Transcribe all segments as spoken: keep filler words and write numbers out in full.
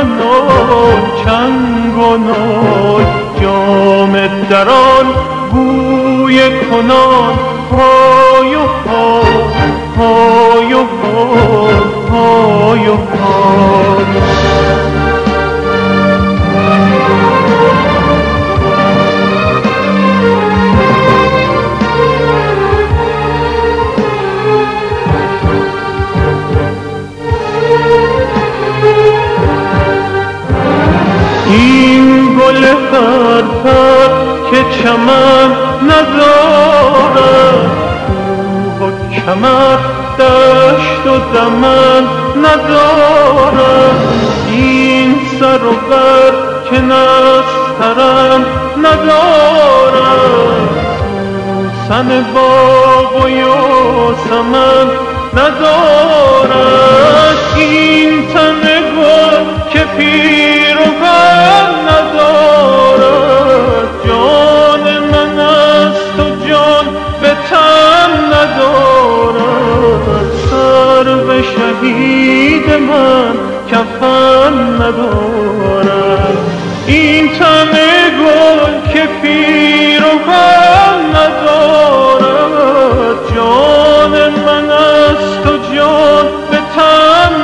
نول چنگ و نول جام دران بوی کنان های و های و های و این گل پرپر که چمن ندارد کوه و کمر دشت و دمن ندارد این سر و بر که نسترن ندارد سوسن باغ و یاسمن ندارد این تن گل که پیر و بر ندارد جان من است و جان به تن ندارد سر به شهید من کفن ندارد این تن گل که پیر و بر ندارد جان من است و جان به تن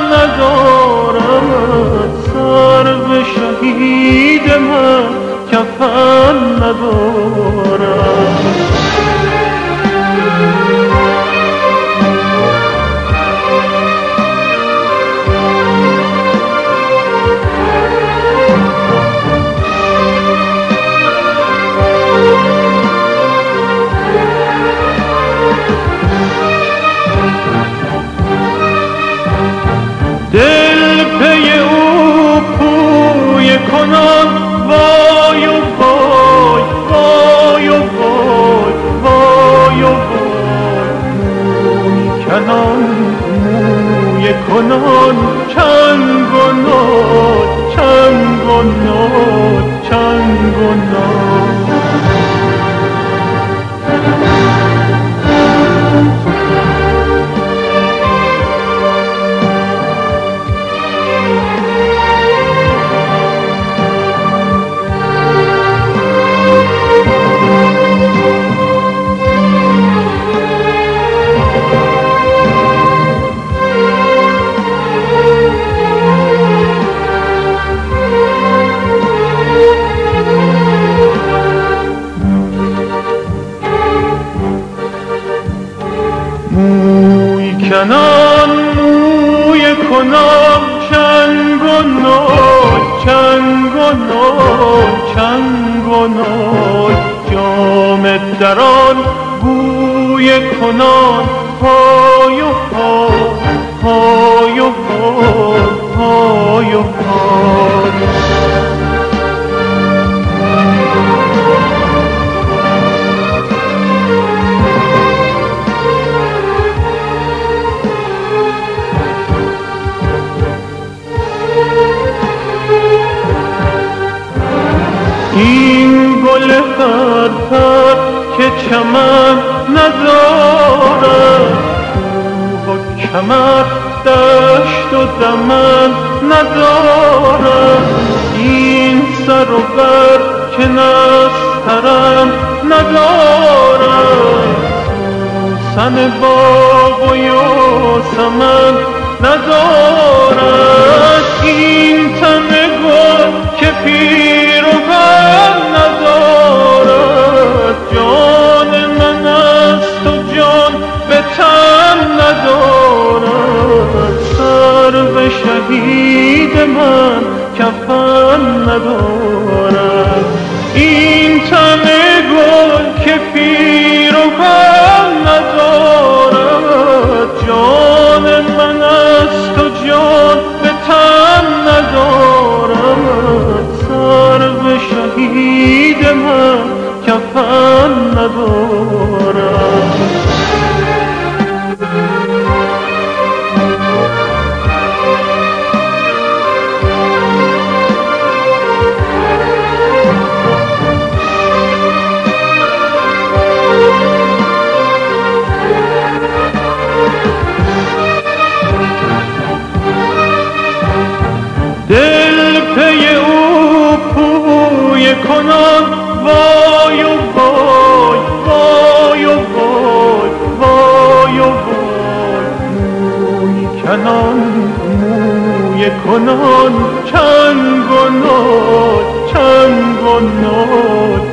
ندارد سر به شهید من کفن ندارد دل پی او پوی کنان وای و وای وای و وای وای و وای موی کنان موی کنان چنگ و نال چنگ و نال چنگ و نال موی کنان موی کنان چنگ و نال چنگ و نال چنگ و نال جام دران بوی کنان های و های و های و های این گل پرپر که چمن ندارد کوه و کمر دشت و دمن ندارد این سر و بر که نسترن ندارد سوسن باغ و یاسمن ندارد این تن گل که پیر و بر ندارد جان من است و جان به تن ندارد سر به شهید من کفن ندارد این تن گل که پیر و بر ندارد جان من است و کنان وای و وای وای و وای وای و وای موی کنان موی کنان چنگ و نای چنگ و نای